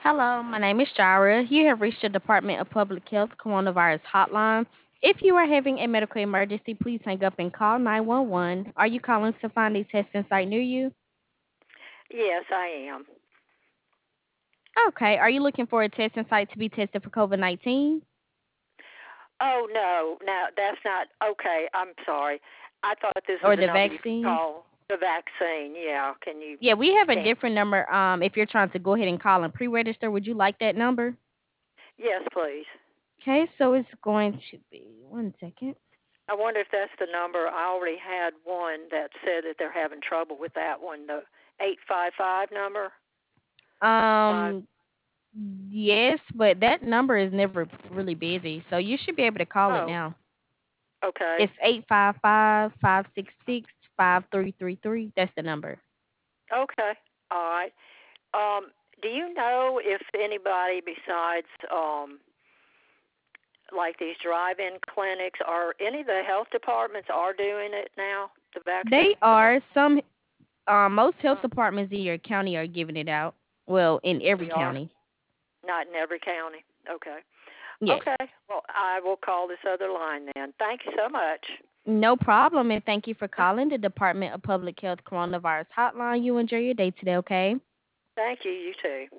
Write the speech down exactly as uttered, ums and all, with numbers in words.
Hello, my name is Jara. You have reached the Department of Public Health Coronavirus Hotline. If you are having a medical emergency, please hang up and call nine one one. Are you calling to find a testing site near you? Yes, I am. Okay. Are you looking for a testing site to be tested for COVID nineteen Oh no, no, that's not okay. I'm sorry. I thought this was or a the number you could vaccine? call the vaccine. Yeah, can you? Yeah, we have a Can different number. Um, if you're trying to go ahead and call and pre-register, would you like that number? yes, please. Okay, so it's going to be one second. I wonder if that's the number. I already had one that said that they're having trouble with that one. The eight five five number. Five. Um, yes, but that number is never really busy, so you should be able to call it Oh, now. okay, It's eight five five, five six six, five three three three. That's the number. okay, all right. Um, do you know if anybody besides um like these drive-in clinics or any of the health departments are doing it now? The They vaccine or? are some um most health Uh, departments in your county are giving it out. Well, in every we are county. not in every county. Okay. Yes. Okay. Well, I will call this other line then. Thank you so much. No problem, and thank you for calling the Department of Public Health Coronavirus Hotline. You enjoy your day today, okay? Thank you. You too.